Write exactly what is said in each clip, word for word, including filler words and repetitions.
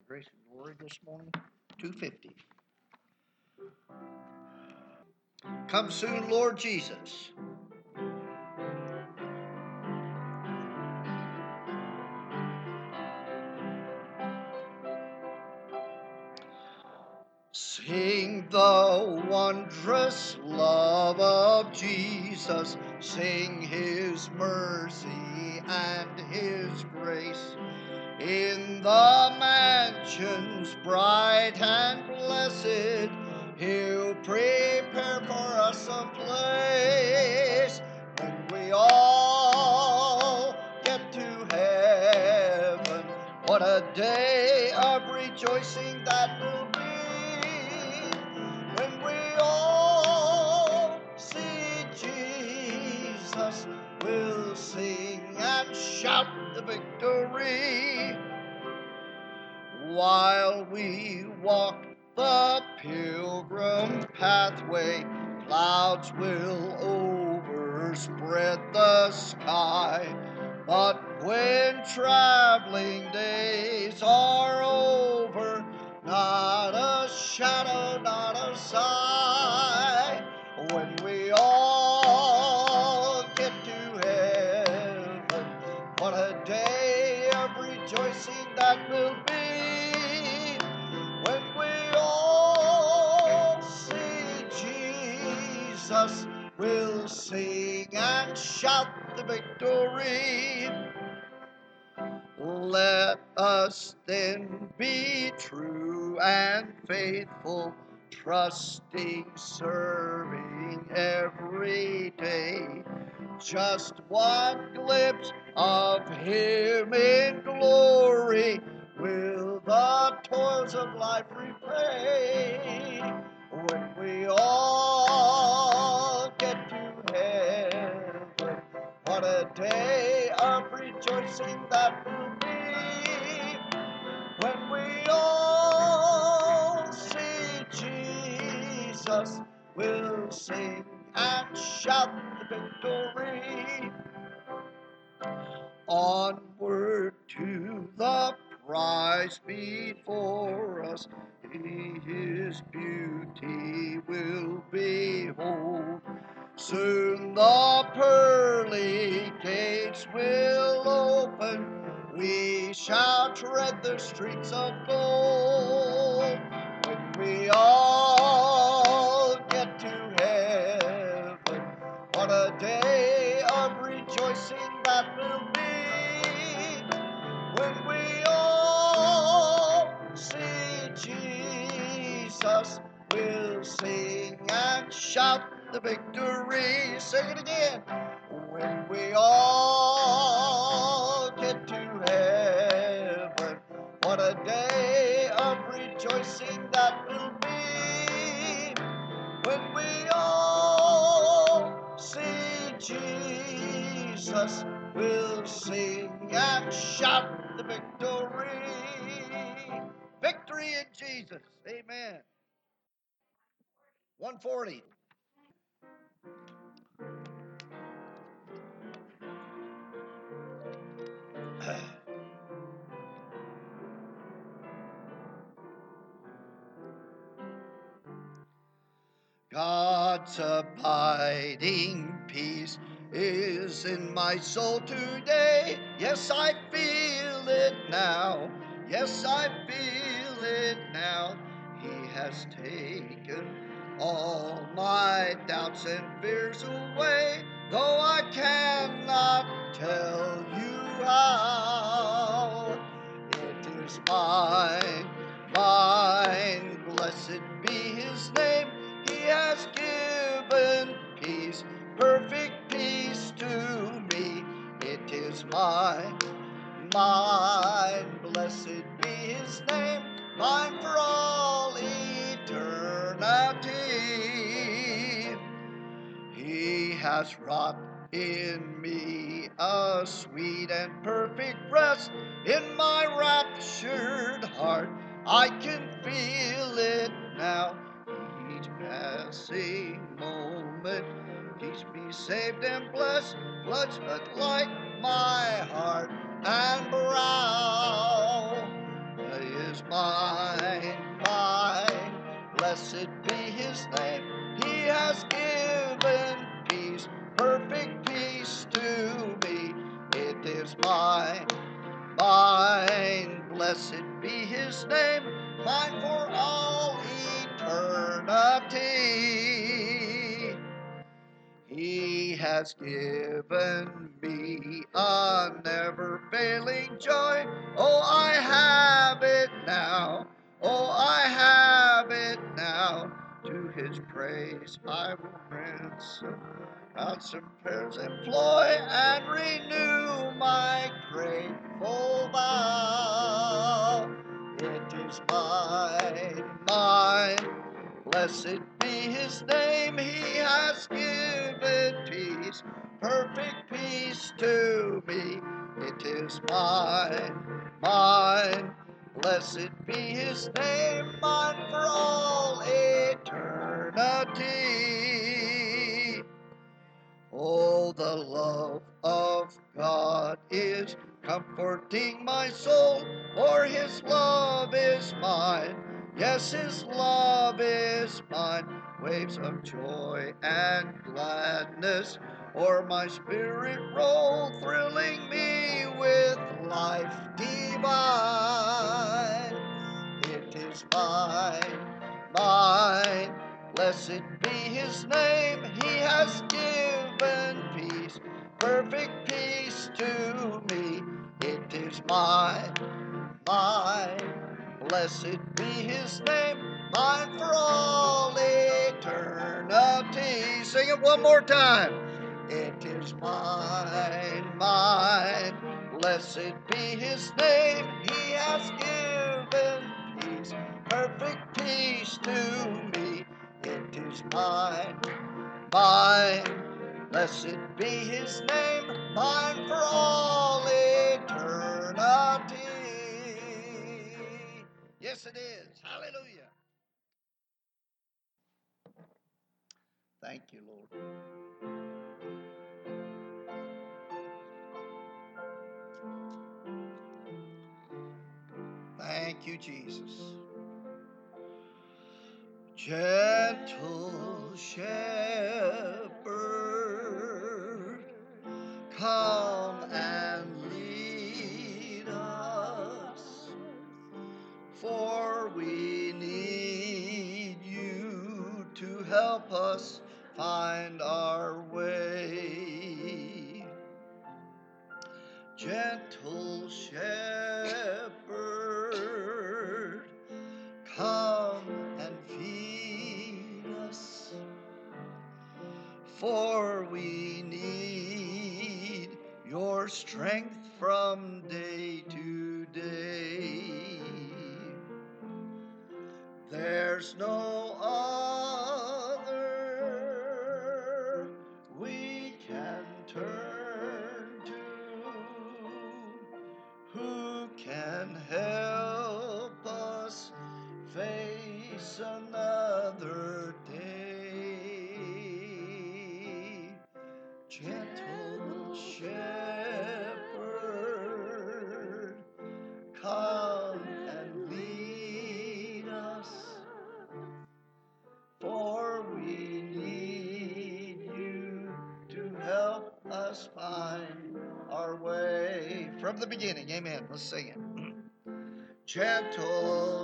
Grace and glory this morning? two fifty. Come soon, Lord Jesus. Sing the wondrous love of Jesus. Sing his mercy and his grace. In the mansions bright and blessed, he'll prepare for us a place. When we all get to heaven, what a day of rejoicing that will be. When we all see Jesus, we'll sing and shout the victory. While we walk the pilgrim pathway, clouds will overspread the sky. But when traveling days are over, not a shadow, not a sigh. When we all get to heaven, what a day of rejoicing that will be. When we all see Jesus, we'll sing and shout the victory. Let us then be true and faithful, trusting, serving every day. Just one glimpse of him in glory will the toils of life repay. When we all get to heaven, what a day of rejoicing that will be. When we all see Jesus, we'll sing and shout the victory. Onward to the prize before us, his beauty will behold. Soon the pearly gates will open, we shall tread the streets of gold. When we all get to heaven, what a day of rejoicing that will be. When we all see Jesus, we'll sing and shout the victory. Sing it again. When we all get to heaven, what a day of rejoicing that will be. When we all see Jesus, we'll sing and shout the victory. Victory in Jesus. Amen. one forty. God's abiding peace is in my soul today. Yes, I feel it now. Yes, I feel it now. He has taken all my doubts and fears away, though I cannot tell you how. It is mine, mine, blessed be his name. He has given peace, perfect peace to me. It is mine, mine, blessed be his name, mine for all eternity. He has wrought in me a sweet and perfect rest. In my raptured heart, I can feel it now. Each passing moment keeps me saved and blessed. Floods but light my heart and brow. is mine, mine. Blessed be his name. He has given peace, perfect peace to me. It is mine, mine. Blessed be his name, mine for all eternity. He has given me a never-failing joy. Oh, I have it now. Oh, I have it now. To his praise I will ransom out some prayers, employ and renew my grateful vow. It is mine, mine. Blessed be his name. He has given peace, perfect peace to me. It is mine, mine. Blessed be his name, mine for all eternity. Oh, the love of God is comforting my soul, for his love is mine. Yes, his love is mine. Waves of joy and gladness o'er my spirit roll, thrilling me with life divine. It is mine, mine. Blessed be his name. He has given peace, perfect peace to me. It is mine, mine. Blessed be his name, mine for all eternity. Sing it one more time. It is mine, mine. Blessed be his name. He has given peace, perfect peace to me. It is mine, mine. Blessed be his name, mine for all eternity. Yes, it is. Hallelujah. Thank you, Lord. Thank you, Jesus. Gentle shepherd, come and lead us, for we need you to help us find our way. Gentle shepherd, come and feed us, for we need your strength from day to day. There's no other we can turn to who can help us face another day. Gentle shepherd, come and lead us, for we need you to help us find our way. From the beginning, amen. Let's sing it. Gentle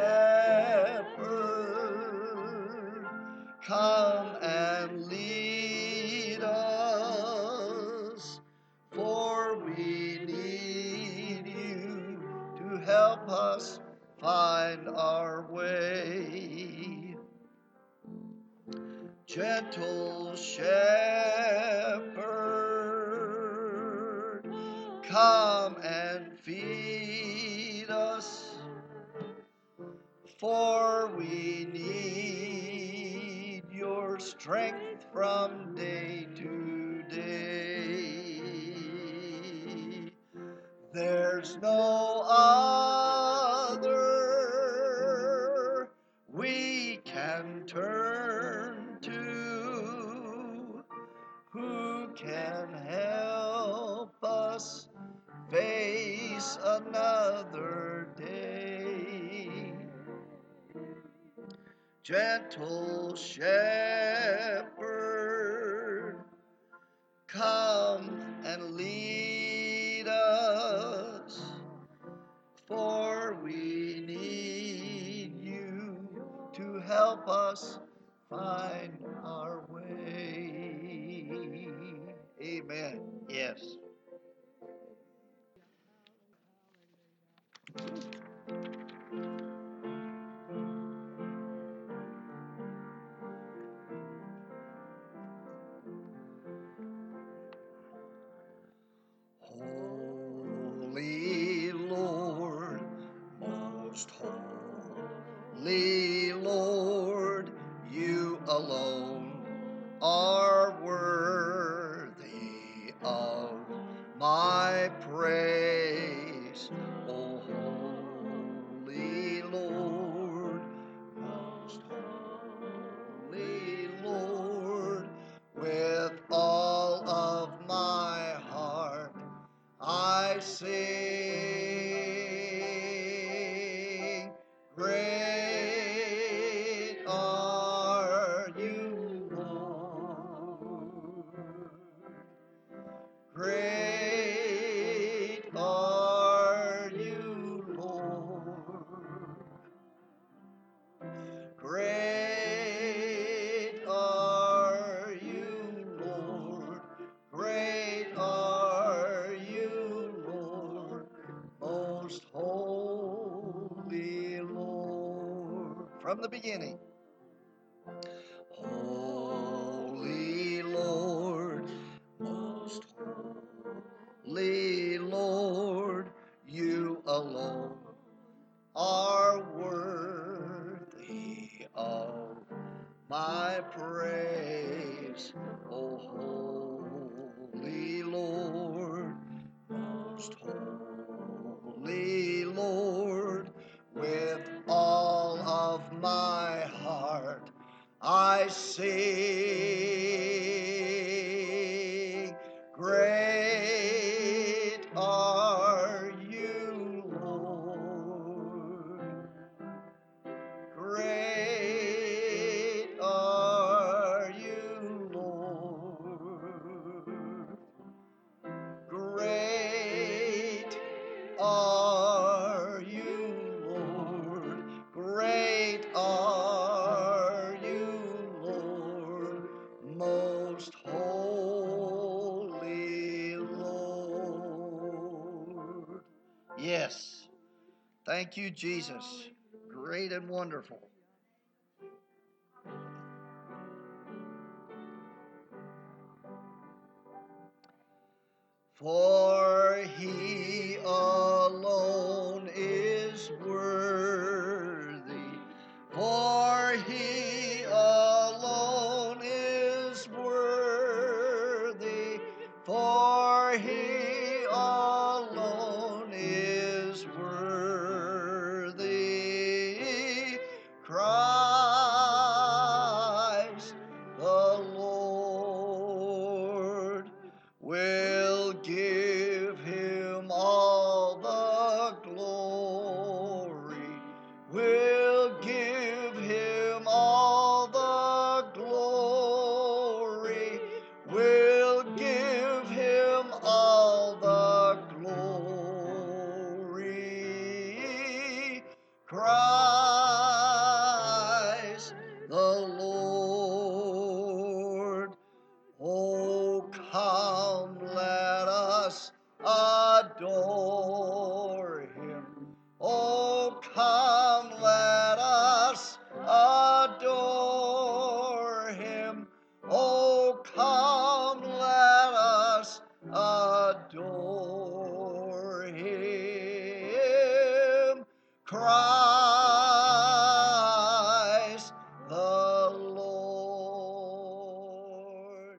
shepherd, come and lead us, for we need you to help us find our way. Gentle shepherd, come and feed us, for we need your strength from day to day. There's no other we can turn to who can help us face another day. gentle shepherd, come and lead us, for we need you to help us find our way. Amen. Yes. Holy Lord, most holy Lord, you alone are worthy of my praise. O holy Lord, most holy Lord, with all of my heart I sing, great are you, Lord. Great are you, Lord. Great are you, Lord. Great are you, Lord. Most holy Lord. From the beginning. Holy Lord, most holy Lord, you alone are worthy of my praise. O holy Lord, most holy Lord, with all of my heart I sing, great are you, Lord. Great are you, Lord. Great are you, Lord. Great are you, Lord. Most holy Lord. Yes. Thank you, Jesus. Great and wonderful. For he alone is worthy. For he alone is worthy. For he alone is worthy. Christ the Lord will give him all the glory, will give him all the glory, will give him all the glory. Christ the Lord. Oh, come, let us adore him. Oh, come, let us adore him. Oh, come, let us adore him. Christ the Lord.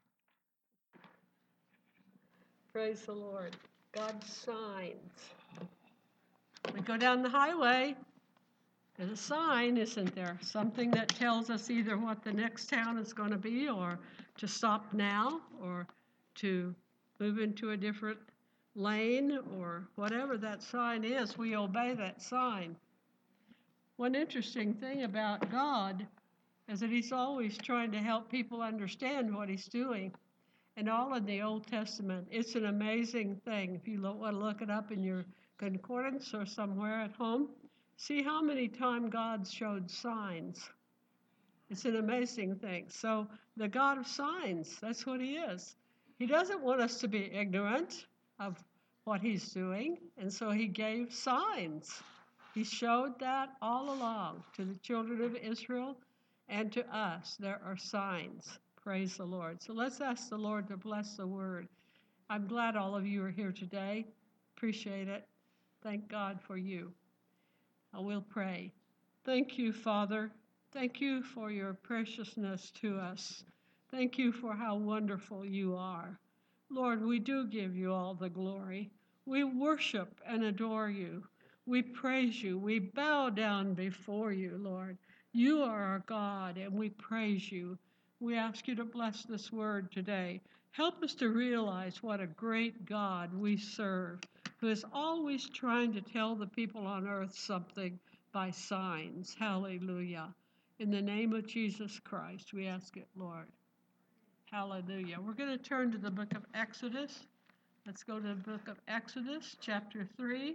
Praise the Lord. God's signs. We go down the highway. There's a sign, isn't there? Something that tells us either what the next town is going to be, or to stop now, or to move into a different lane, or whatever that sign is. We obey that sign. One interesting thing about God is that he's always trying to help people understand what he's doing. And all in the Old Testament, it's an amazing thing. If you want to look it up in your concordance or somewhere at home, see how many times God showed signs. It's an amazing thing. So the God of signs, that's what he is. He doesn't want us to be ignorant of what he's doing, and so he gave signs. He showed that all along to the children of Israel and to us. There are signs. Praise the Lord. So let's ask the Lord to bless the word. I'm glad all of you are here today. Appreciate it. Thank God for you. I will pray. Thank you, Father. Thank you for your preciousness to us. Thank you for how wonderful you are. Lord, we do give you all the glory. We worship and adore you. We praise you. We bow down before you, Lord. You are our God, and we praise you. We ask you to bless this word today. Help us to realize what a great God we serve, who is always trying to tell the people on earth something by signs. Hallelujah. In the name of Jesus Christ, we ask it, Lord. Hallelujah. We're going to turn to the book of Exodus. Let's go to the book of Exodus, chapter three.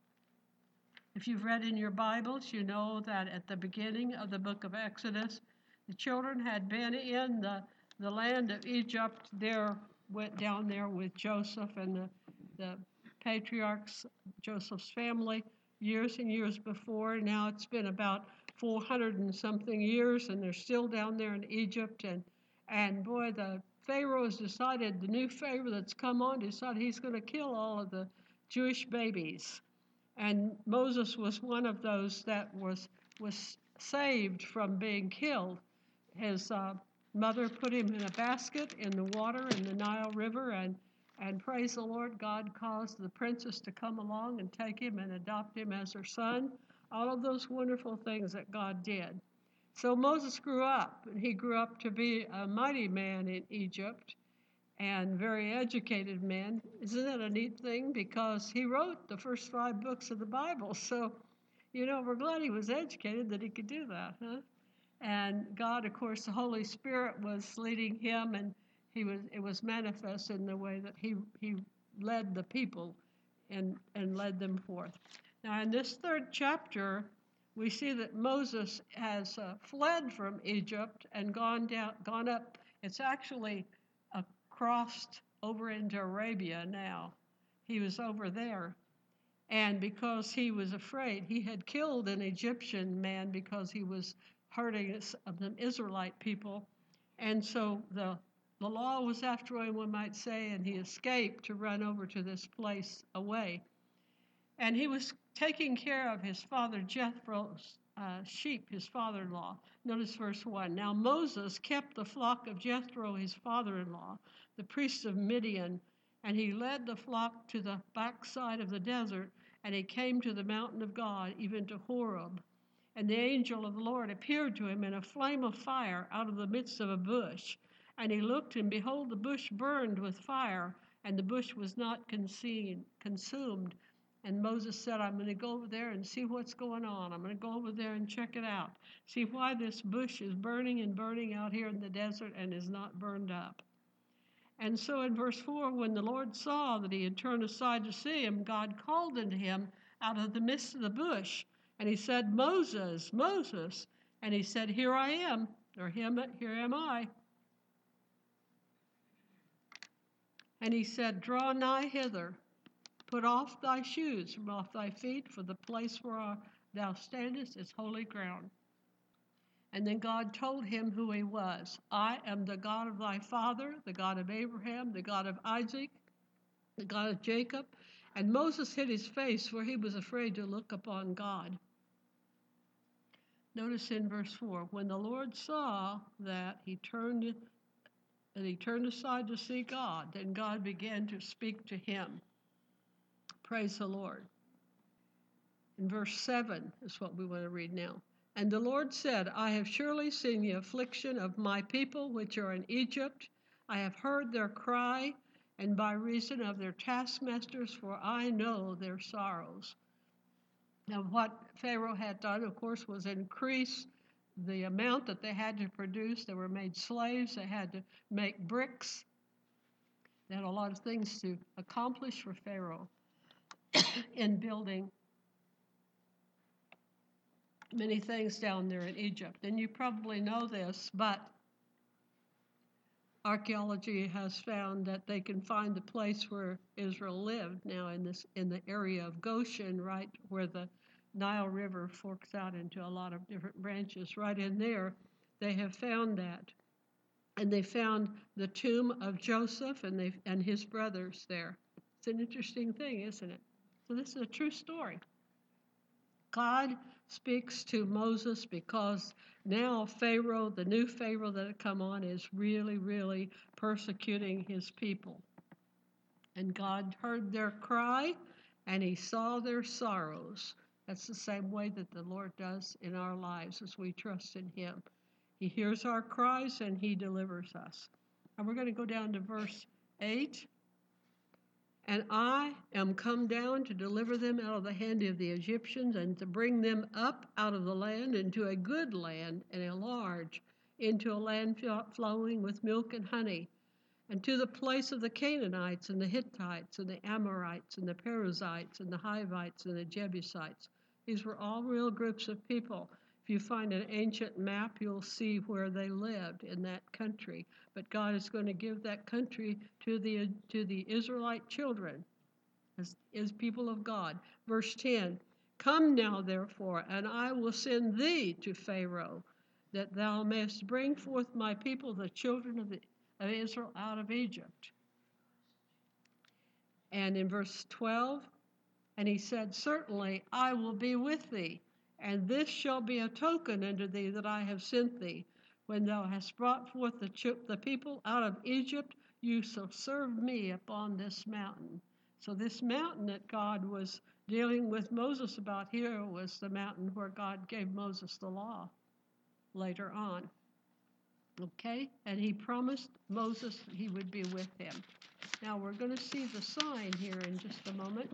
If you've read in your Bibles, you know that at the beginning of the book of Exodus, the children had been in the, the land of Egypt. There went down there with Joseph and the, the patriarchs, Joseph's family, years and years before. Now it's been about four hundred and something years, and they're still down there in Egypt. And, and boy, the Pharaoh has decided, the new Pharaoh that's come on, decided he's going to kill all of the Jewish babies. And Moses was one of those that was, was saved from being killed. His uh, mother put him in a basket in the water in the Nile River, and, and praise the Lord, God caused the princess to come along and take him and adopt him as her son. All of those wonderful things that God did. So Moses grew up, and he grew up to be a mighty man in Egypt and very educated man. Isn't that a neat thing? Because he wrote the first five books of the Bible. So, you know, we're glad he was educated that he could do that, huh? And God, of course, the Holy Spirit was leading him, and he was it was manifest in the way that he he led the people and, and led them forth. Now, in this third chapter, we see that Moses has uh, fled from Egypt and gone down, gone up. It's actually uh, crossed over into Arabia now. He was over there. And because he was afraid, he had killed an Egyptian man because he was hurting the Israelite people. And so the, the law was after him, one might say, and he escaped to run over to this place away. And he was taking care of his father Jethro's uh, sheep, his father-in-law. Notice verse one. Now Moses kept the flock of Jethro, his father-in-law, the priest of Midian, and he led the flock to the backside of the desert, and he came to the mountain of God, even to Horeb. And the angel of the Lord appeared to him in a flame of fire out of the midst of a bush. And he looked, and behold, the bush burned with fire, and the bush was not consumed. And Moses said, I'm going to go over there and see what's going on. I'm going to go over there and check it out. See why this bush is burning and burning out here in the desert and is not burned up. And so in verse four, when the Lord saw that he had turned aside to see him, God called unto him out of the midst of the bush. And he said, Moses, Moses. And he said, here I am, or him, here am I. And he said, draw nigh hither. Put off thy shoes from off thy feet, for the place where thou standest is holy ground. And then God told him who he was. I am the God of thy father, the God of Abraham, the God of Isaac, the God of Jacob. And Moses hid his face, for he was afraid to look upon God. Notice in verse four, when the Lord saw that he turned that he turned aside to see God, then God began to speak to him. Praise the Lord. In verse seven is what we want to read now. And the Lord said, I have surely seen the affliction of my people which are in Egypt. I have heard their cry, and by reason of their taskmasters, for I know their sorrows. Now, what Pharaoh had done, of course, was increase the amount that they had to produce. They were made slaves. They had to make bricks. They had a lot of things to accomplish for Pharaoh in building many things down there in Egypt. And you probably know this, but archaeology has found that they can find the place where Israel lived now in this in the area of Goshen, right where the Nile River forks out into a lot of different branches. Right in there, they have found that. And they found the tomb of Joseph and they and his brothers there. It's an interesting thing, isn't it? So this is a true story. God speaks to Moses because now Pharaoh, the new Pharaoh that had come on, is really, really persecuting his people. And God heard their cry and he saw their sorrows. That's the same way that the Lord does in our lives as we trust in him. He hears our cries and he delivers us. And we're going to go down to verse eight. And I am come down to deliver them out of the hand of the Egyptians and to bring them up out of the land into a good land and a large, into a land flowing with milk and honey, and to the place of the Canaanites and the Hittites and the Amorites and the Perizzites and the Hivites and the Jebusites. These were all real groups of people. If you find an ancient map, you'll see where they lived in that country. But God is going to give that country to the to the Israelite children as, as people of God. Verse ten, come now, therefore, and I will send thee to Pharaoh, that thou mayest bring forth my people, the children of, the, of Israel, out of Egypt. And in verse twelve, and he said, certainly I will be with thee, and this shall be a token unto thee that I have sent thee. When thou hast brought forth the, ch- the people out of Egypt, you shall serve me upon this mountain. So this mountain that God was dealing with Moses about here was the mountain where God gave Moses the law later on. Okay? And he promised Moses that he would be with him. Now we're going to see the sign here in just a moment.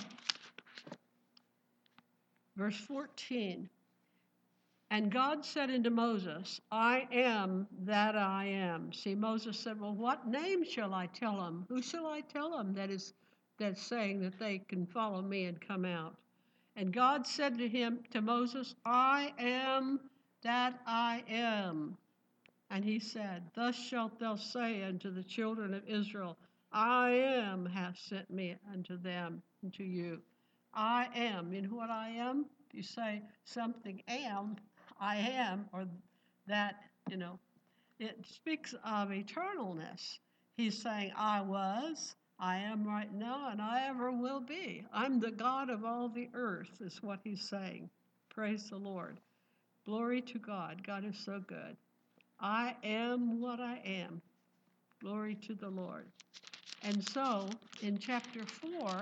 Verse fourteen, and God said unto Moses, I am that I am. See, Moses said, well, what name shall I tell him? Who shall I tell him that is that's saying that they can follow me and come out? And God said to him, to Moses, I am that I am. And he said, thus shalt thou say unto the children of Israel, I am hath sent me unto them, unto you. I am. You know what I am? If you say something am, I am, or that, you know, it speaks of eternalness. He's saying, I was, I am right now, and I ever will be. I'm the God of all the earth, is what he's saying. Praise the Lord. Glory to God. God is so good. I am what I am. Glory to the Lord. And so, in chapter four,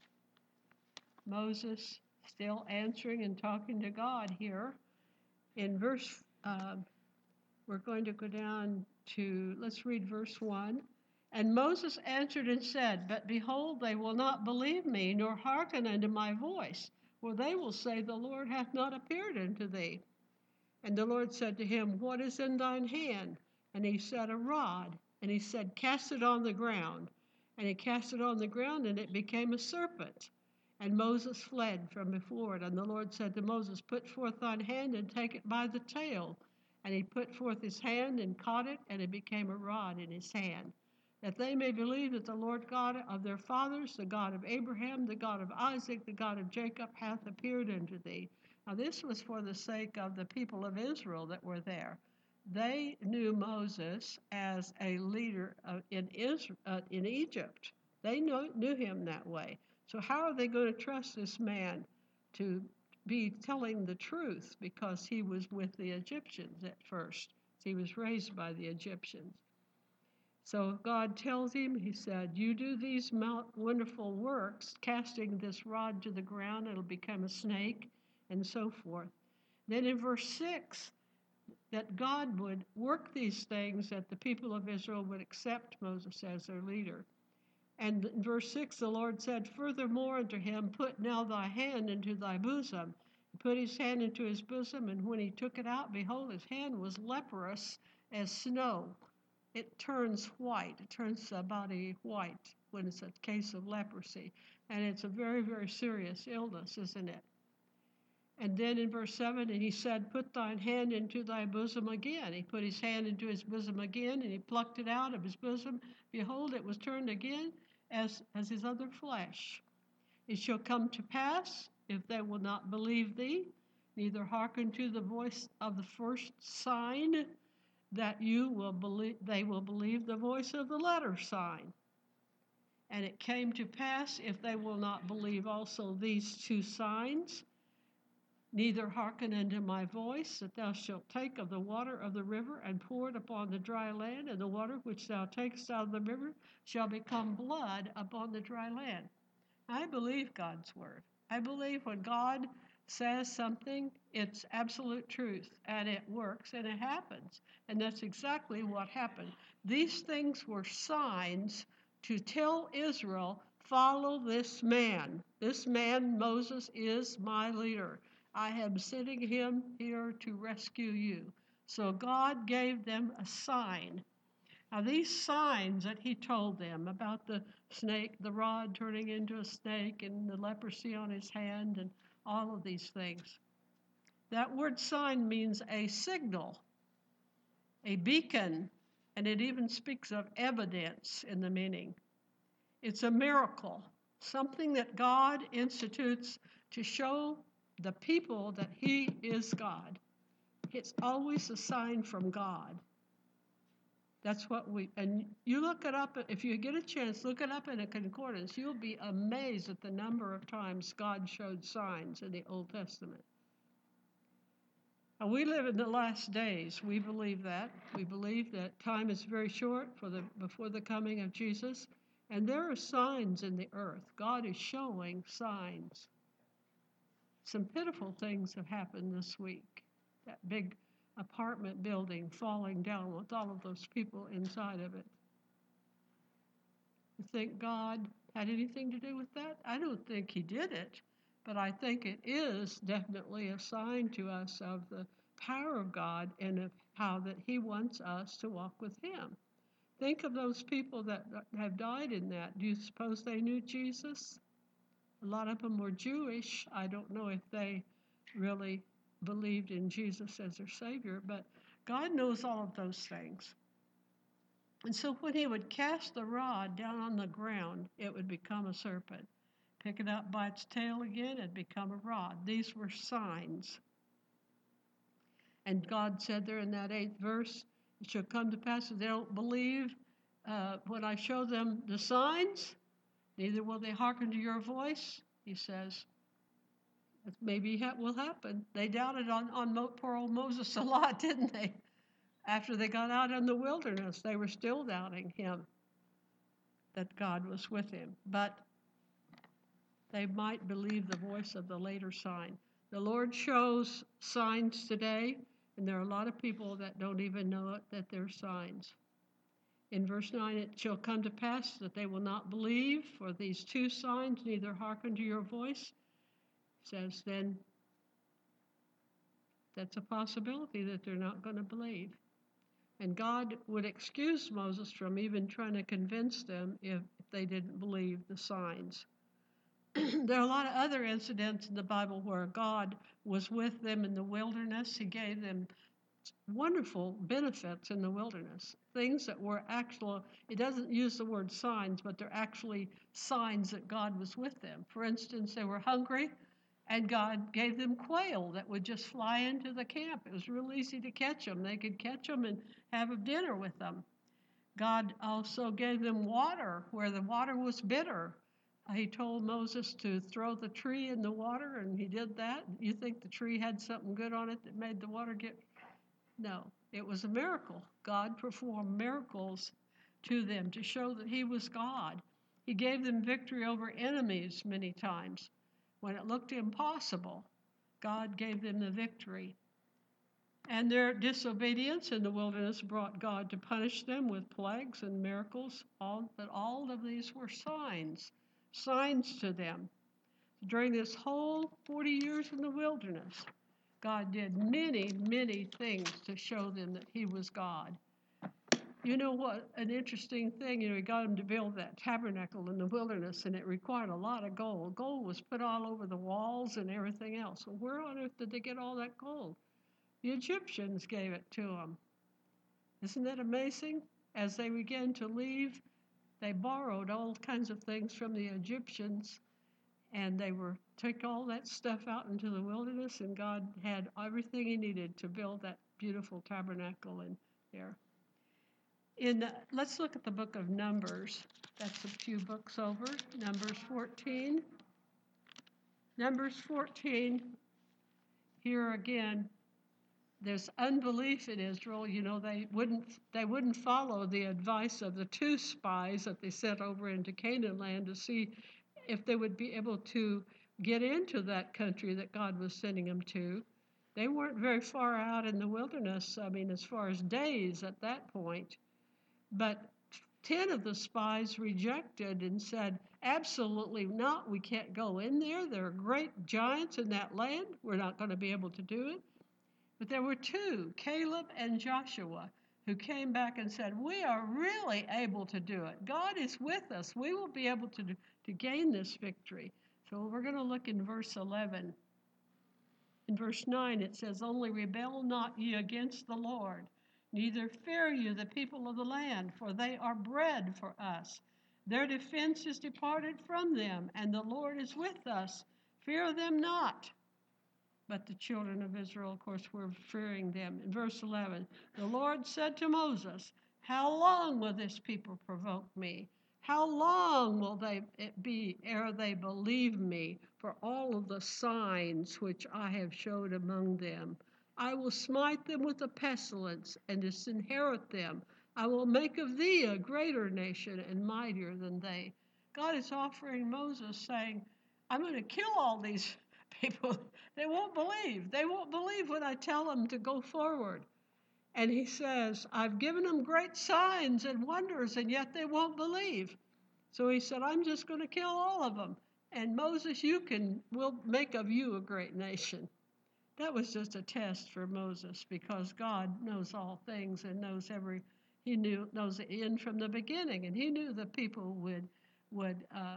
Moses still answering and talking to God here. In verse, uh, we're going to go down to, let's read verse one. And Moses answered and said, but behold, they will not believe me, nor hearken unto my voice, for they will say, the Lord hath not appeared unto thee. And the Lord said to him, what is in thine hand? And he said, a rod. And he said, cast it on the ground. And he cast it on the ground, and it became a serpent. And Moses fled from before it. And the Lord said to Moses, put forth thine hand and take it by the tail. And he put forth his hand and caught it, and it became a rod in his hand, that they may believe that the Lord God of their fathers, the God of Abraham, the God of Isaac, the God of Jacob, hath appeared unto thee. Now this was for the sake of the people of Israel that were there. They knew Moses as a leader of, in, Israel, uh, in Egypt. They knew, knew him that way. So how are they going to trust this man to be telling the truth? Because he was with the Egyptians at first. He was raised by the Egyptians. So God tells him, he said, you do these wonderful works, casting this rod to the ground, it'll become a snake, and so forth. Then in verse six, that God would work these things, that the people of Israel would accept Moses as their leader. And in verse six, the Lord said, furthermore unto him, put now thy hand into thy bosom. He put his hand into his bosom, and when he took it out, behold, his hand was leprous as snow. It turns white. It turns the body white when it's a case of leprosy. And it's a very, very serious illness, isn't it? And then in verse seven, and he said, put thine hand into thy bosom again. He put his hand into his bosom again, and he plucked it out of his bosom. Behold, it was turned again as, as his other flesh. It shall come to pass, if they will not believe thee, neither hearken to the voice of the first sign, that you will believe, they will believe the voice of the latter sign. And it came to pass, if they will not believe also these two signs, neither hearken unto my voice, that thou shalt take of the water of the river and pour it upon the dry land, and the water which thou takest out of the river shall become blood upon the dry land. I believe God's word. I believe when God says something, it's absolute truth, and it works, and it happens. And that's exactly what happened. These things were signs to tell Israel, follow this man. This man, Moses, is my leader. I am sending him here to rescue you. So God gave them a sign. Now, these signs that he told them about the snake, the rod turning into a snake, and the leprosy on his hand, and all of these things. That word sign means a signal, a beacon, and it even speaks of evidence in the meaning. It's a miracle, something that God institutes to show the people that he is God. It's always a sign from God. That's what we, and you look it up, if you get a chance, look it up in a concordance. You'll be amazed at the number of times God showed signs in the Old Testament. And we live in the last days. We believe that. We believe that time is very short for the before the coming of Jesus. And there are signs in the earth. God is showing signs. Some pitiful things have happened this week. That big apartment building falling down with all of those people inside of it. You think God had anything to do with that? I don't think he did it, but I think it is definitely a sign to us of the power of God and of how that he wants us to walk with him. Think of those people that have died in that. Do you suppose they knew Jesus? A lot of them were Jewish. I don't know if they really believed in Jesus as their Savior, but God knows all of those things. And so when he would cast the rod down on the ground, it would become a serpent. Pick it up by its tail again, it'd become a rod. These were signs. And God said there in that eighth verse, it shall come to pass that they don't believe uh, when I show them the signs, neither will they hearken to your voice, he says. Maybe that will happen. They doubted on, on poor old Moses a lot, didn't they? After they got out in the wilderness, they were still doubting him, that God was with him. But they might believe the voice of the later sign. The Lord shows signs today, and there are a lot of people that don't even know it, that they're signs. In verse nine, it shall come to pass that they will not believe for these two signs, neither hearken to your voice. Says then that's a possibility that they're not going to believe. And God would excuse Moses from even trying to convince them if they didn't believe the signs. There are a lot of other incidents in the Bible where God was with them in the wilderness. He gave them wonderful benefits in the wilderness, things that were actual. It doesn't use the word signs, but they're actually signs that God was with them. For instance, they were hungry, and God gave them quail that would just fly into the camp. It was real easy to catch them. They could catch them and have a dinner with them. God also gave them water where the water was bitter. He told Moses to throw the tree in the water, and he did that. You think the tree had something good on it that made the water get... No, it was a miracle. God performed miracles to them to show that he was God. He gave them victory over enemies many times. When it looked impossible, God gave them the victory. And their disobedience in the wilderness brought God to punish them with plagues and miracles. All, but all of these were signs, signs to them. During this whole forty years in the wilderness, God did many, many things to show them that he was God. You know what, an interesting thing, you know, he got them to build that tabernacle in the wilderness, and it required a lot of gold. Gold was put all over the walls and everything else. Well, where on earth did they get all that gold? The Egyptians gave it to them. Isn't that amazing? As they began to leave, they borrowed all kinds of things from the Egyptians, and they were took all that stuff out into the wilderness, and God had everything he needed to build that beautiful tabernacle in there. In uh, let's look at the book of Numbers. That's a few books over. Numbers fourteen. Numbers fourteen. Here again, there's unbelief in Israel. You know, they wouldn't they wouldn't follow the advice of the two spies that they sent over into Canaan land to see if they would be able to get into that country that God was sending them to. They weren't very far out in the wilderness, I mean, as far as days at that point. But ten of the spies rejected and said, absolutely not, we can't go in there. There are great giants in that land. We're not going to be able to do it. But there were two, Caleb and Joshua, who came back and said, we are really able to do it. God is with us. We will be able to, to gain this victory. So we're going to look in verse eleven. In verse nine, it says, only rebel not ye against the Lord, neither fear you the people of the land, for they are bread for us. Their defense is departed from them, and the Lord is with us. Fear them not. But the children of Israel, of course, were fearing them. In verse eleven, the Lord said to Moses, how long will this people provoke me? How long will they it be ere they believe me for all of the signs which I have showed among them? I will smite them with a pestilence and disinherit them. I will make of thee a greater nation and mightier than they. God is offering Moses, saying, I'm going to kill all these people. They won't believe. They won't believe when I tell them to go forward. And he says, I've given them great signs and wonders, and yet they won't believe. So he said, I'm just going to kill all of them. And Moses, you can, we'll make of you a great nation. That was just a test for Moses, because God knows all things and knows every, he knew, knows the end from the beginning. And he knew the people would, would uh,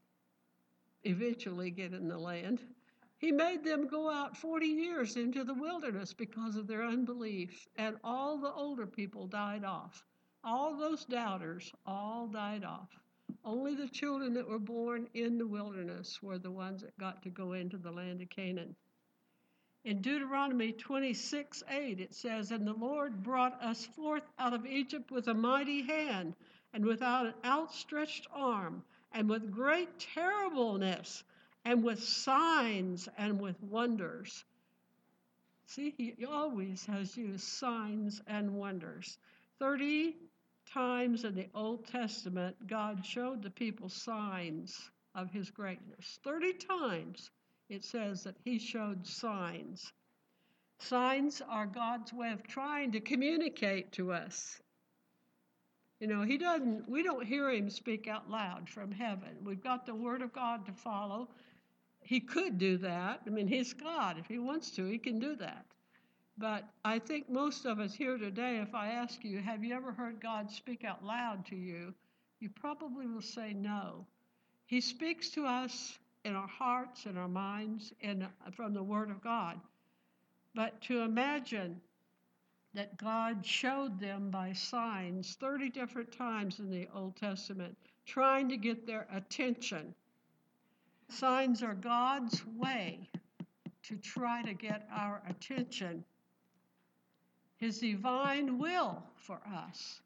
eventually get in the land. He made them go out forty years into the wilderness because of their unbelief, and all the older people died off. All those doubters all died off. Only the children that were born in the wilderness were the ones that got to go into the land of Canaan. In Deuteronomy twenty-six eight, it says, and the Lord brought us forth out of Egypt with a mighty hand, and without an outstretched arm, and with great terribleness, and with signs and with wonders. See, he always has used signs and wonders. Thirty times in the Old Testament, God showed the people signs of his greatness. Thirty times it says that he showed signs. Signs are God's way of trying to communicate to us. You know, he doesn't, we don't hear him speak out loud from heaven. We've got the word of God to follow. He could do that. I mean, he's God. If he wants to, he can do that. But I think most of us here today, if I ask you, have you ever heard God speak out loud to you? You probably will say no. He speaks to us in our hearts and our minds and from the Word of God. But to imagine that God showed them by signs thirty different times in the Old Testament, trying to get their attention. Signs are God's way to try to get our attention. His divine will for us.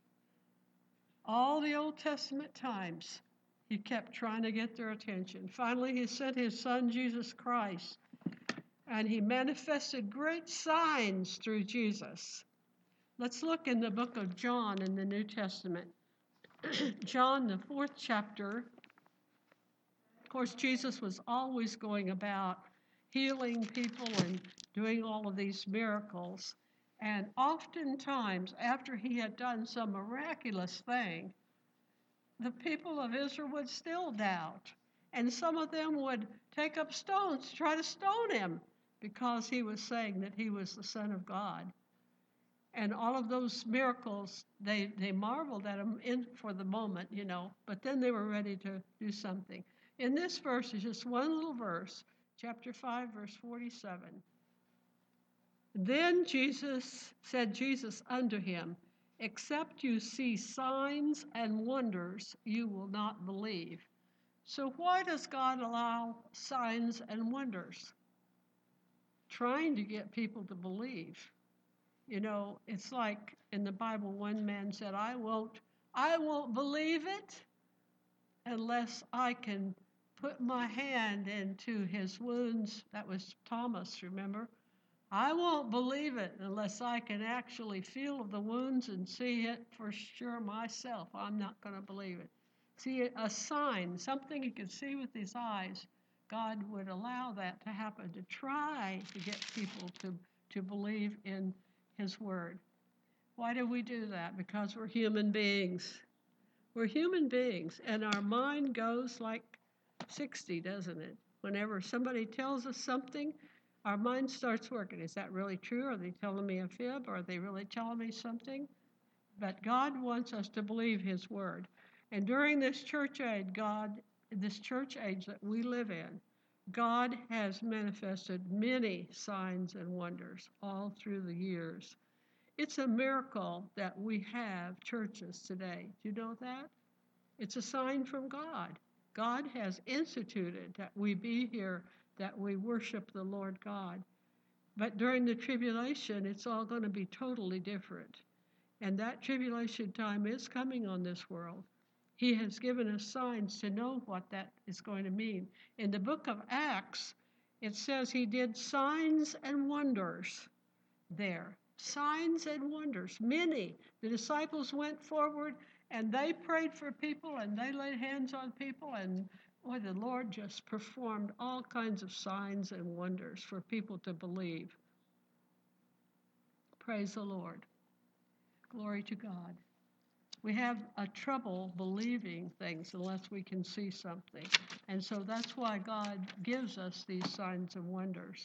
All the Old Testament times, he kept trying to get their attention. Finally, he sent his son, Jesus Christ, and he manifested great signs through Jesus. Let's look in the book of John in the New Testament. John, the fourth chapter. Of course, Jesus was always going about healing people and doing all of these miracles. And oftentimes, after he had done some miraculous thing, the people of Israel would still doubt. And some of them would take up stones to try to stone him because he was saying that he was the Son of God. And all of those miracles, they, they marveled at him in for the moment, you know, but then they were ready to do something. In this verse is just one little verse, chapter five, verse forty-seven. Then Jesus said Jesus unto him, except you see signs and wonders, you will not believe. So why does God allow signs and wonders? Trying to get people to believe. You know, it's like in the Bible, one man said, I won't, I won't believe it unless I can put my hand into his wounds. That was Thomas, remember? I won't believe it unless I can actually feel the wounds and see it for sure myself. I'm not going to believe it. See, a sign, something he could see with his eyes, God would allow that to happen to try to get people to, to believe in his word. Why do we do that? Because we're human beings. We're human beings, and our mind goes like sixty, doesn't it? Whenever somebody tells us something, our mind starts working. Is that really true? Are they telling me a fib? Are they really telling me something? But God wants us to believe his word. And during this church age, God, this church age that we live in, God has manifested many signs and wonders all through the years. It's a miracle that we have churches today. Do you know that? It's a sign from God. God has instituted that we be here, that we worship the Lord God. But during the tribulation, it's all going to be totally different. And that tribulation time is coming on this world. He has given us signs to know what that is going to mean. In the book of Acts, it says he did signs and wonders there. Signs and wonders, many. The disciples went forward and they prayed for people and they laid hands on people, and boy, the Lord just performed all kinds of signs and wonders for people to believe. Praise the Lord. Glory to God. We have a trouble believing things unless we can see something. And so that's why God gives us these signs and wonders.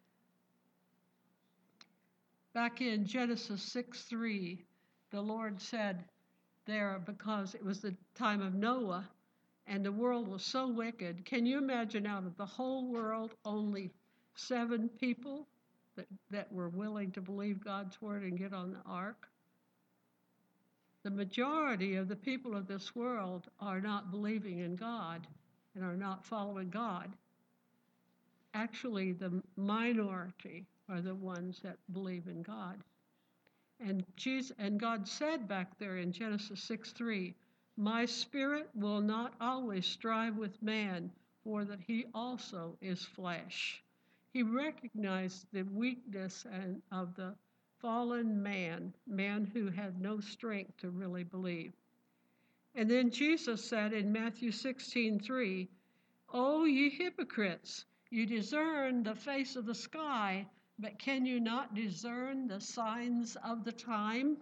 Back in Genesis six three, the Lord said there, because it was the time of Noah and the world was so wicked, can you imagine out of the whole world only seven people that, that were willing to believe God's word and get on the ark? The majority of the people of this world are not believing in God and are not following God. Actually, the minority are the ones that believe in God. And Jesus, and God said back there in Genesis six three, my spirit will not always strive with man, for that he also is flesh. He recognized the weakness and of the fallen man, man who had no strength to really believe. And then Jesus said in Matthew sixteen three, O ye hypocrites, you discern the face of the sky, but can you not discern the signs of the time?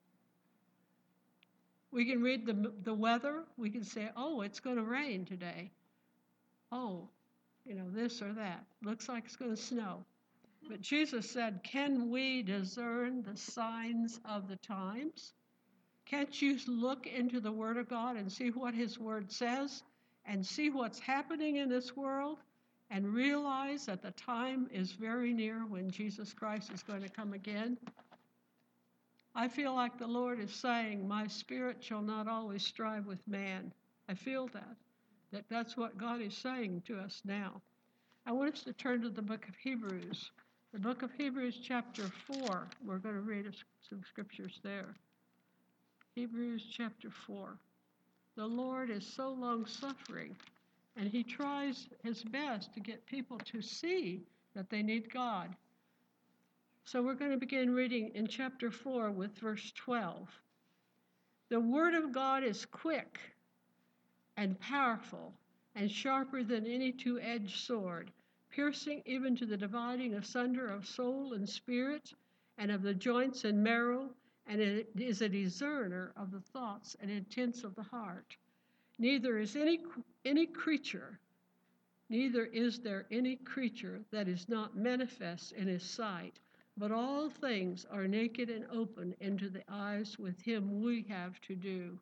We can read the, the weather. We can say, oh, it's going to rain today. Oh, you know, this or that. Looks like it's going to snow. But Jesus said, can we discern the signs of the times? Can't you look into the Word of God and see what His Word says and see what's happening in this world and realize that the time is very near when Jesus Christ is going to come again? I feel like the Lord is saying, my spirit shall not always strive with man. I feel that, that that's what God is saying to us now. I want us to turn to the book of Hebrews. The book of Hebrews chapter four. We're going to read some scriptures there. Hebrews chapter four. The Lord is so long-suffering, and He tries His best to get people to see that they need God. So we're going to begin reading in chapter four with verse twelve. The word of God is quick and powerful and sharper than any two-edged sword, piercing even to the dividing asunder of soul and spirit and of the joints and marrow, and it is a discerner of the thoughts and intents of the heart. Neither is any any creature, neither is there any creature that is not manifest in his sight, but all things are naked and open into the eyes with him we have to do.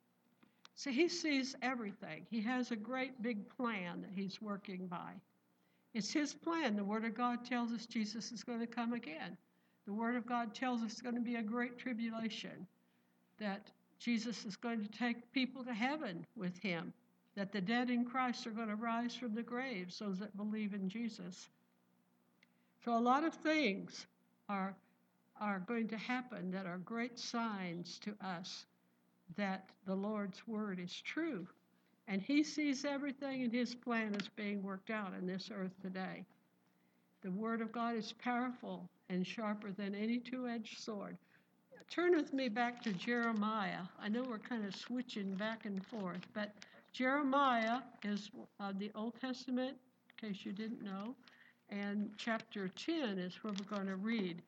So he sees everything. He has a great big plan that he's working by. It's his plan. The Word of God tells us Jesus is going to come again. The Word of God tells us it's going to be a great tribulation, that Jesus is going to take people to heaven with him, that the dead in Christ are going to rise from the grave, those that believe in Jesus. So a lot of things are, are going to happen that are great signs to us that the Lord's Word is true. And he sees everything, and his plan is being worked out on this earth today. The Word of God is powerful and sharper than any two-edged sword. Turn with me back to Jeremiah. I know we're kind of switching back and forth, but Jeremiah is uh, the Old Testament, in case you didn't know, and chapter ten is where we're going to read.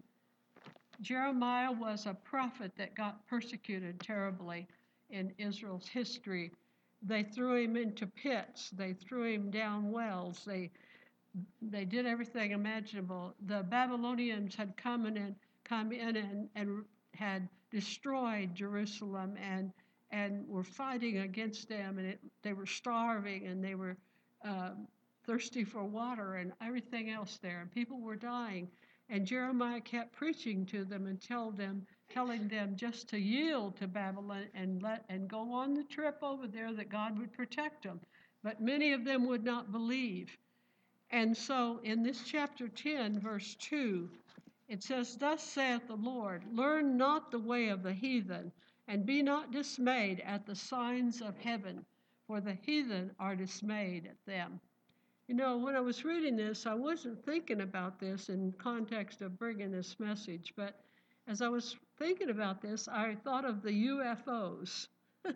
Jeremiah was a prophet that got persecuted terribly in Israel's history. They threw him into pits. They threw him down wells. They they did everything imaginable. The Babylonians had come in and come in and, and had destroyed Jerusalem and and were fighting against them, and it, they were starving, and they were uh, thirsty for water and everything else there, and people were dying. And Jeremiah kept preaching to them and tell them, telling them just to yield to Babylon and let and go on the trip over there, that God would protect them. But many of them would not believe. And so in this chapter ten, verse two, it says, "Thus saith the Lord, learn not the way of the heathen, and be not dismayed at the signs of heaven, for the heathen are dismayed at them." You know, when I was reading this, I wasn't thinking about this in context of bringing this message, but as I was thinking about this, I thought of the U F Os.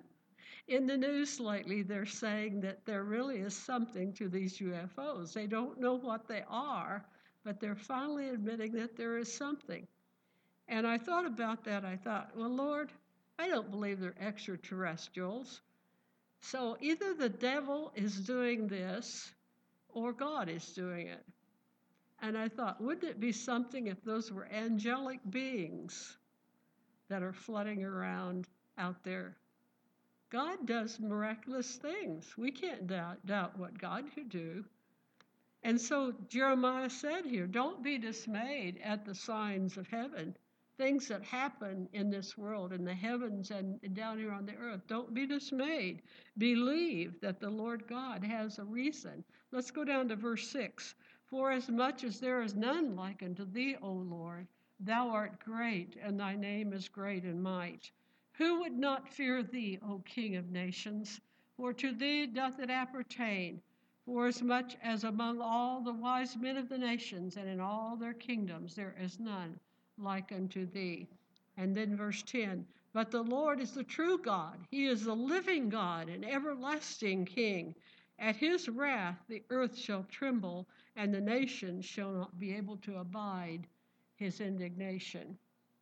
In the news lately, they're saying that there really is something to these U F Os. They don't know what they are, but they're finally admitting that there is something. And I thought about that. I thought, well, Lord, I don't believe they're extraterrestrials. So either the devil is doing this, or God is doing it. And I thought, wouldn't it be something if those were angelic beings that are flooding around out there? God does miraculous things. We can't doubt, doubt what God could do. And so Jeremiah said here, don't be dismayed at the signs of heaven, things that happen in this world, in the heavens and down here on the earth. Don't be dismayed. Believe that the Lord God has a reason. Let's go down to verse six. "For as much as there is none like unto thee, O Lord, thou art great, and thy name is great in might. Who would not fear thee, O King of nations? For to thee doth it appertain. For as much as among all the wise men of the nations and in all their kingdoms there is none like unto thee." And then verse ten, "But the Lord is the true God. He is the living God and everlasting King. At his wrath the earth shall tremble, and the nations shall not be able to abide his indignation."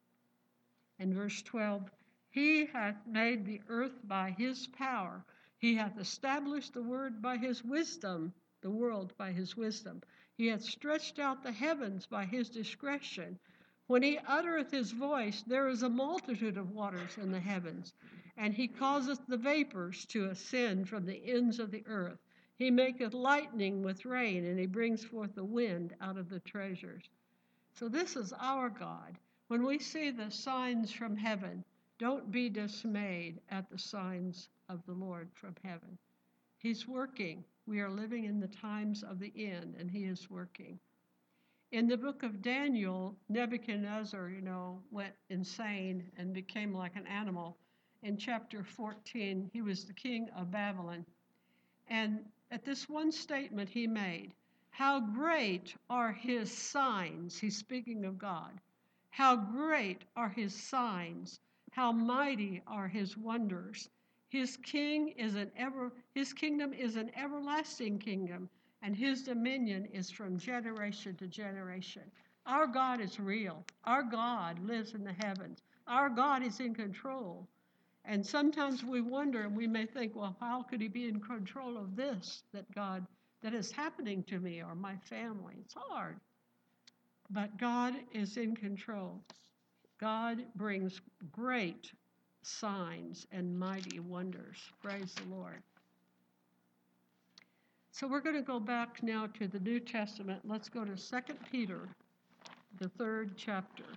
And verse twelve, "He hath made the earth by his power. He hath established the word by his wisdom, the world by his wisdom. He hath stretched out the heavens by his discretion. When he uttereth his voice, there is a multitude of waters in the heavens. And he causeth the vapors to ascend from the ends of the earth. He maketh lightning with rain, and he brings forth the wind out of the treasures." So this is our God. When we see the signs from heaven, don't be dismayed at the signs of the Lord from heaven. He's working. We are living in the times of the end, and he is working. In the book of Daniel, Nebuchadnezzar, you know, went insane and became like an animal. In chapter fourteen, he was the king of Babylon. And at this one statement he made, "How great are his signs." He's speaking of God. "How great are his signs. How mighty are his wonders. His king is an ever, his kingdom is an everlasting kingdom, and his dominion is from generation to generation." Our God is real. Our God lives in the heavens. Our God is in control. And sometimes we wonder, and we may think, well, how could he be in control of this that God, that is happening to me or my family? It's hard. But God is in control. God brings great signs and mighty wonders. Praise the Lord. So we're going to go back now to the New Testament. Let's go to Second Peter, the third chapter.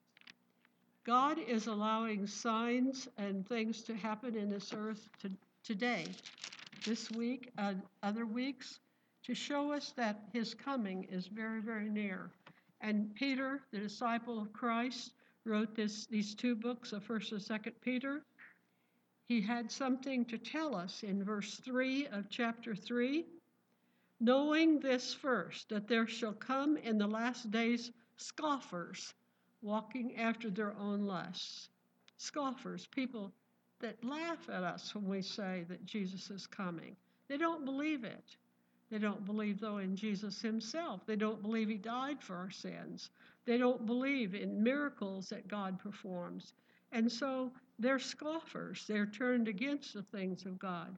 God is allowing signs and things to happen in this earth to, today, this week, and other weeks, to show us that his coming is very, very near. And Peter, the disciple of Christ, wrote this, these two books of First and Second Peter. He had something to tell us in verse three of chapter three. Knowing this first, that there shall come in the last days scoffers, walking after their own lusts. Scoffers, people that laugh at us when we say that Jesus is coming. They don't believe it. They don't believe, though, in Jesus himself. They don't believe he died for our sins. They don't believe in miracles that God performs. And so they're scoffers. They're turned against the things of God.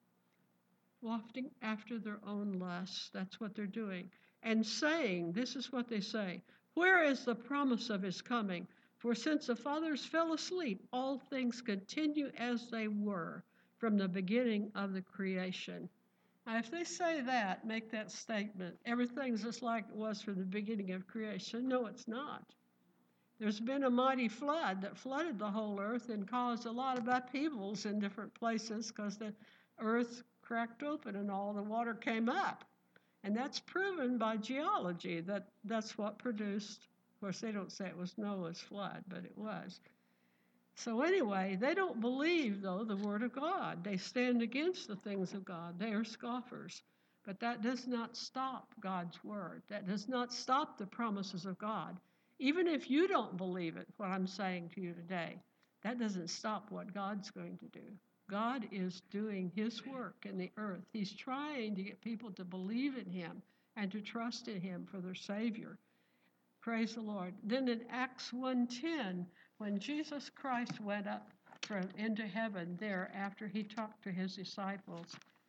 Walking after their own lusts, that's what they're doing. And saying, this is what they say, where is the promise of his coming? For since the fathers fell asleep, all things continue as they were from the beginning of the creation. Now, if they say that, make that statement, everything's just like it was from the beginning of creation. No, it's not. There's been a mighty flood that flooded the whole earth and caused a lot of upheavals in different places because the earth cracked open and all the water came up. And that's proven by geology that that's what produced. Of course, they don't say it was Noah's flood, but it was. So anyway, they don't believe, though, the word of God. They stand against the things of God. They are scoffers. But that does not stop God's word. That does not stop the promises of God. Even if you don't believe it, what I'm saying to you today, that doesn't stop what God's going to do. God is doing his work in the earth. He's trying to get people to believe in him and to trust in him for their Savior. Praise the Lord. Then in Acts one ten, when Jesus Christ went up from into heaven there after he talked to his disciples,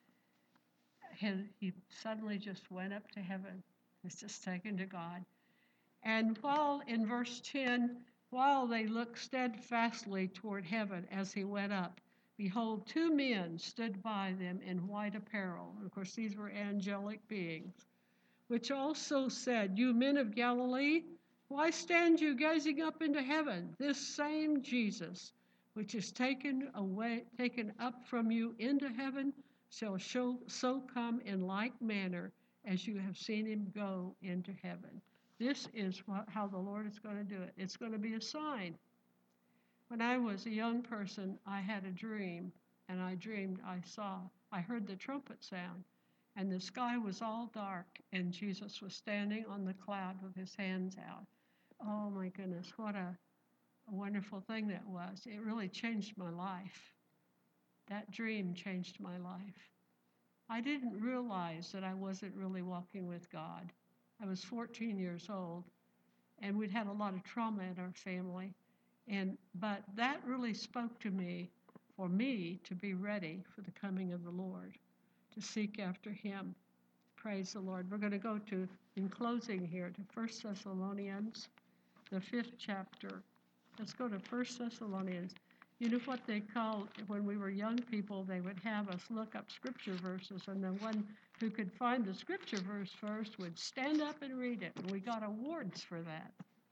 he, he suddenly just went up to heaven. He's just taken to God. And while in verse ten, while they looked steadfastly toward heaven as he went up, behold, two men stood by them in white apparel. Of course, these were angelic beings, which also said, you men of Galilee, why stand you gazing up into heaven? This same Jesus, which is taken away, taken up from you into heaven, shall show, so come in like manner as you have seen him go into heaven. This is what, how the Lord is going to do it. It's going to be a sign. When I was a young person, I had a dream, and I dreamed I saw, I heard the trumpet sound, and the sky was all dark, and Jesus was standing on the cloud with his hands out. Oh my goodness, what a, a wonderful thing that was. It really changed my life. That dream changed my life. I didn't realize that I wasn't really walking with God. I was fourteen years old, and we'd had a lot of trauma in our family. And but that really spoke to me, for me to be ready for the coming of the Lord, to seek after him. Praise the Lord. We're going to go to, in closing here, to First Thessalonians, the fifth chapter. Let's go to First Thessalonians. You know what they called, when we were young people, they would have us look up scripture verses, and the one who could find the scripture verse first would stand up and read it, and we got awards for that.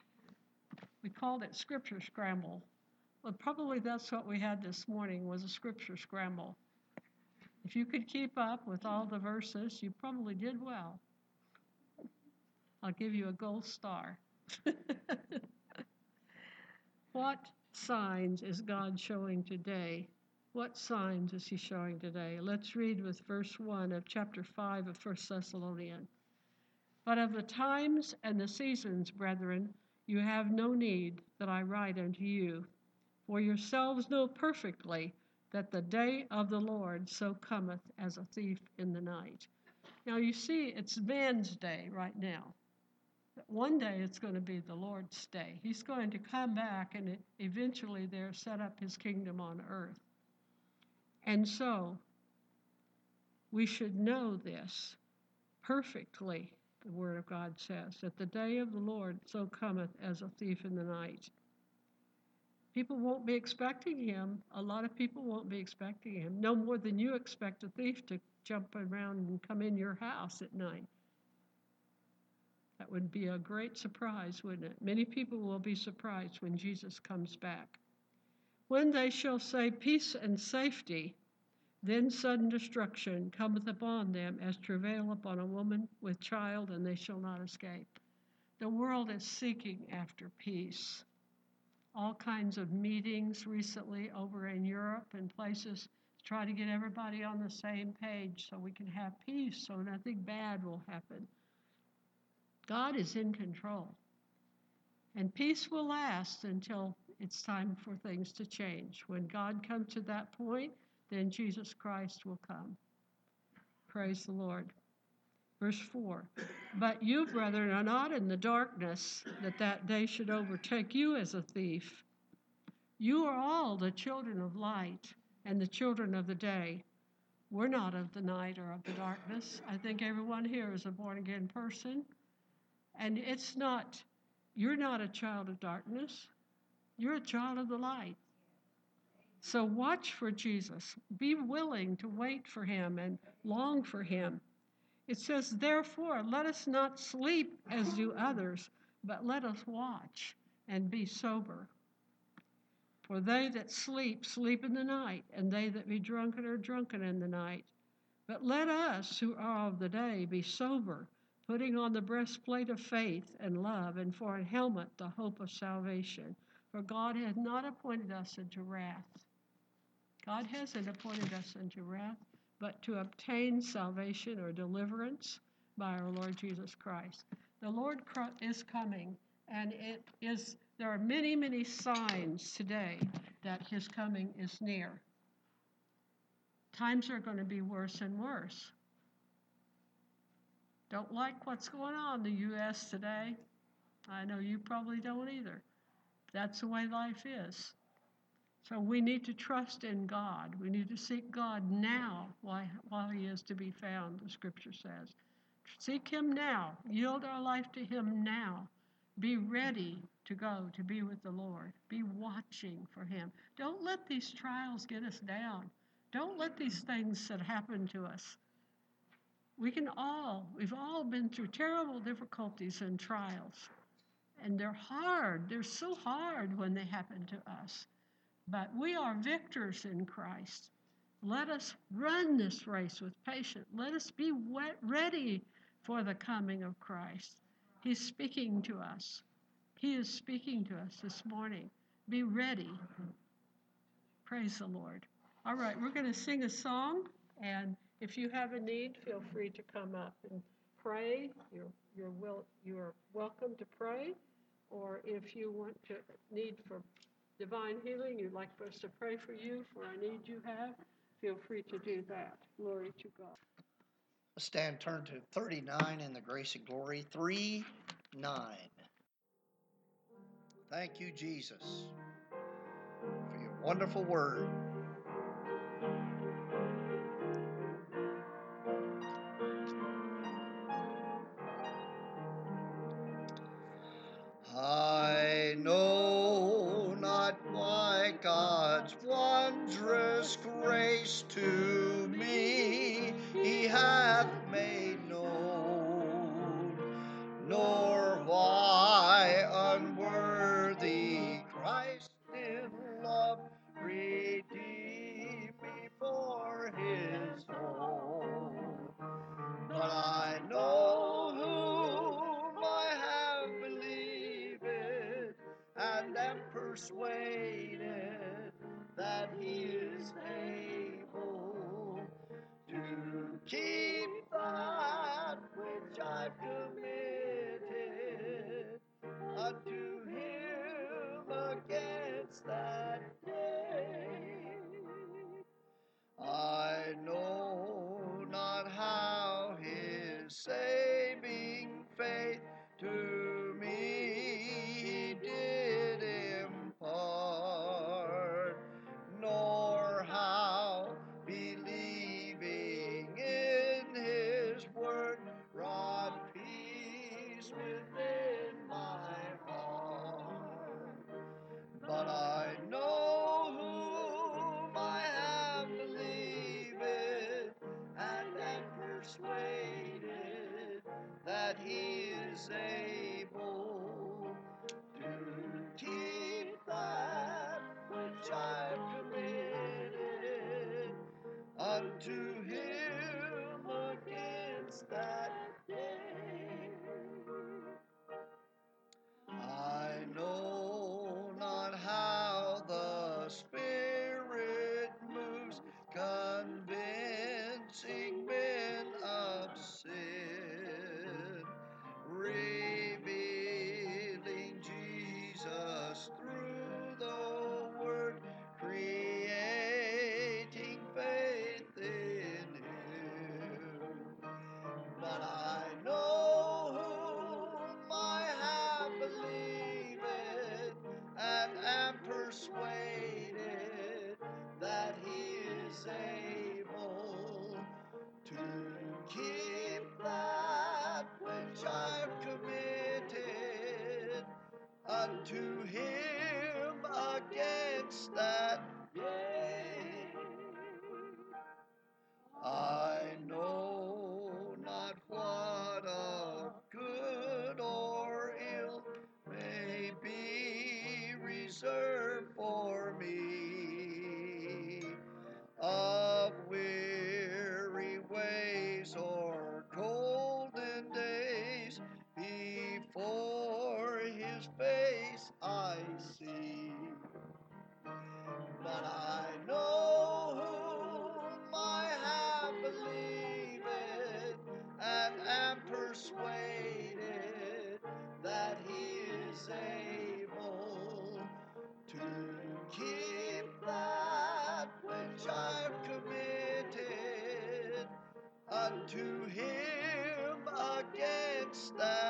We called it Scripture Scramble. Well, probably that's what we had this morning, was a Scripture Scramble. If you could keep up with all the verses, you probably did well. I'll give you a gold star. What signs is God showing today? What signs is he showing today? Let's read with verse one of chapter five of First Thessalonians. But of the times and the seasons, brethren, you have no need that I write unto you, for yourselves know perfectly that the day of the Lord so cometh as a thief in the night. Now you see, it's man's day right now. The But one day it's going to be the Lord's day. He's going to come back and eventually there set up his kingdom on earth. And so we should know this perfectly, the Word of God says, that the day of the Lord so cometh as a thief in the night. People won't be expecting him. A lot of people won't be expecting him, no more than you expect a thief to jump around and come in your house at night. That would be a great surprise, wouldn't it? Many people will be surprised when Jesus comes back. When they shall say peace and safety, then sudden destruction cometh upon them as travail upon a woman with child, and they shall not escape. The world is seeking after peace. All kinds of meetings recently over in Europe and places to try to get everybody on the same page so we can have peace, so nothing bad will happen. God is in control. And peace will last until it's time for things to change. When God comes to that point, then Jesus Christ will come. Praise the Lord. Verse four, but you, brethren, are not in the darkness, that that day should overtake you as a thief. You are all the children of light and the children of the day. We're not of the night or of the darkness. I think everyone here is a born-again person. And it's not, you're not a child of darkness. You're a child of the light. So watch for Jesus. Be willing to wait for him and long for him. It says, therefore, let us not sleep as do others, but let us watch and be sober. For they that sleep, sleep in the night, and they that be drunken are drunken in the night. But let us who are of the day be sober, putting on the breastplate of faith and love, and for a helmet the hope of salvation. For God hath not appointed us unto wrath. God hasn't appointed us unto wrath, but to obtain salvation or deliverance by our Lord Jesus Christ. The Lord is coming, and it is. There are many, many signs today that his coming is near. Times are going to be worse and worse. Don't like what's going on in the U S today. I know you probably don't either. That's the way life is. So we need to trust in God. We need to seek God now while, while he is to be found, the scripture says. Seek him now. Yield our life to him now. Be ready to go to be with the Lord. Be watching for him. Don't let these trials get us down. Don't let these things that happen to us. We can all, we've all been through terrible difficulties and trials. And they're hard. They're so hard when they happen to us. But we are victors in Christ. Let us run this race with patience. Let us be wet, ready for the coming of Christ. He's speaking to us. He is speaking to us this morning. Be ready. Praise the Lord. All right, we're going to sing a song, and if you have a need, feel free to come up and pray. You're, you're, will, you're welcome to pray, or if you want to need for divine healing, you'd like for us to pray for you for a need you have, feel free to do that. Glory to God. Stand, turn to thirty-nine in the Grace and Glory. three nine. Thank you, Jesus, for your wonderful word. I know not why God's wondrous grace to me he hath made known, nor why unworthy Christ in love redeemed me for his own. But I know whom I have believed, and am persuaded that he is able to keep that which I've committed unto him against that day. I know not how his saving faith to But I know whom I have believed and am persuaded that he is able to keep that which I've committed unto him against that day. I know not how the Spirit moves, convincing men of sin, revealing Jesus through the Word, creating faith in him. But I know whom I have believed and am persuaded that he is able to keep that which I've committed unto him against that day. I know not what of good or ill may be reserved for me, of weary ways or golden days before his face I see. But I know whom I have believed and am persuaded that he is able to keep that which I've committed unto him against that